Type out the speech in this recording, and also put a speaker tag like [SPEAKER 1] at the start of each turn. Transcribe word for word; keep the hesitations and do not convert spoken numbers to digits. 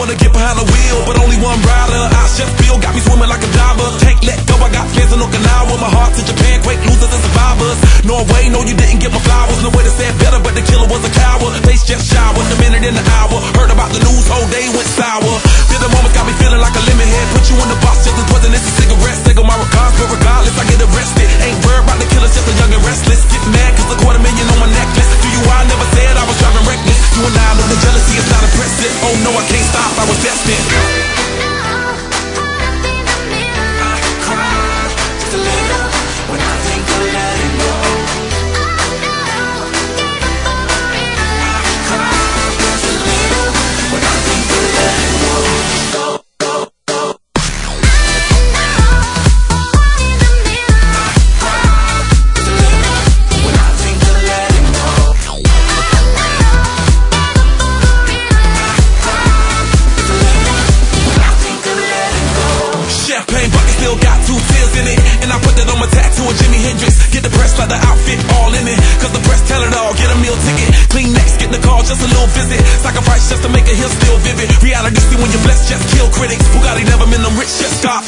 [SPEAKER 1] wanna get behind the wheel, but only one rider. I just feel got me swimming like a diver. Can't let go, I got plans in Okinawa. My heart to Japan, quake losers and survivors. Norway, no, you didn't get my flowers. No way to say it better, but the killer was a coward. Face just showered, a minute in the hour. Heard about the news, whole day went sour. Feel the moment got me feeling like a lemon head. Put you in the box just as poisonous as cigarettes. Take on my regards, but regardless, I get arrested. Ain't worried about the killers, just a young and restless. Get mad cause a quarter million on my necklace. Do you I never said I was driving reckless. You and I know the jealousy is not impressive. Oh no, I can't stop, I was destined. Got two tears in it, and I put that on my tattoo of Jimi Hendrix. Get the press like the outfit all in it, cause the press tell it all. Get a meal ticket, clean next, get the call, just a little visit. Sacrifice just to make it here still vivid. Reality see when you're blessed, just kill critics. Bugatti never been them rich, just stop.